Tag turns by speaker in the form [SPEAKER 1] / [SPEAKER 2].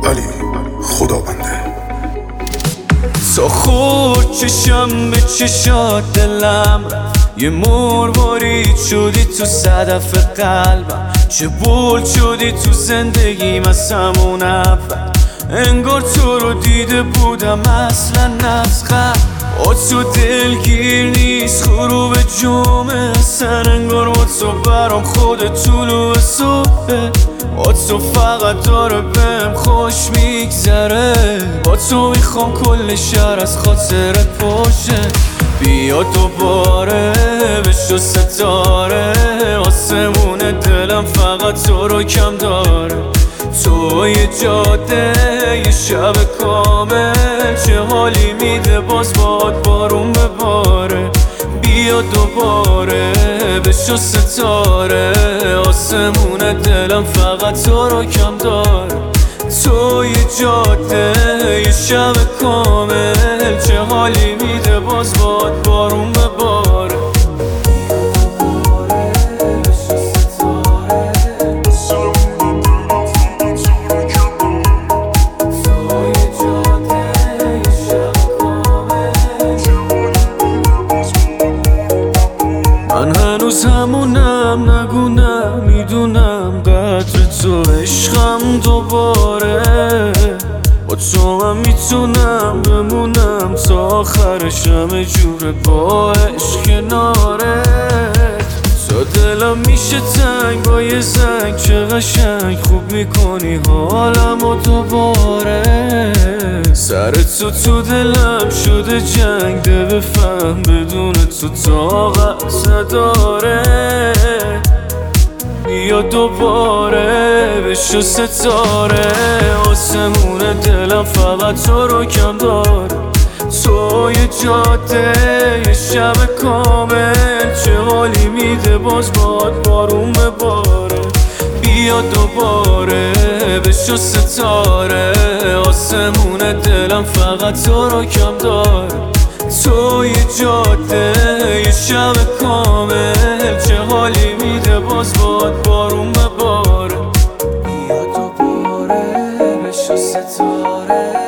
[SPEAKER 1] علی خدابنده.
[SPEAKER 2] تا خورد چشم به چشات دلم رفت، یه مروارید شدی تو صدف قلبم، چه بولد شدی تو زندگیم از همون اول. انگار تو رو دیده بودم اصلا نفخت، با تو دلگیر نیست غروب جمعه سن، انگار با تو برام خود طلوع صبحه، با تو فقط داره بهم خوش میگذره، با تو میخوام کل شهر از خاطرت باشه. بیا دوباره بشو ستاره، آسمون دلم فقط تو رو کم داره. تو یه جاده یه شب کامل، چه حالی میده باز باد بارون بباره. بیا دوباره بشو ستاره، آسمون دلم فقط تو رو کم داره. تو یه جاده یه شب کامل، چه حالی میده باز باد بارون بباره. من هنوز همونم، نگونم میدونم قدر تو، عشقم دوباره با تو هم میتونم بمونم تا آخرش، همه جوره با عشق کنارت. تا دلم میشه تنگ با یه زنگ، چه قشنگ خوب میکنی حالم و دوباره. سر تو دلم شده جنگ، ده بفهم بدون تو طاقت نداره. بیا دوباره بشو ستاره، آسمون دلم فقط تو رو کم داره. تو یه جاده یه شب کامل، چه حالی میده باز باد بارون بباره. بیا دوباره بشو ستاره، آسمون دلم فقط تو رو کم داره. تو یه جاده یه شب کامل، چه حالی میده باز باد بارون بباره. بیا دوباره بشو ستاره،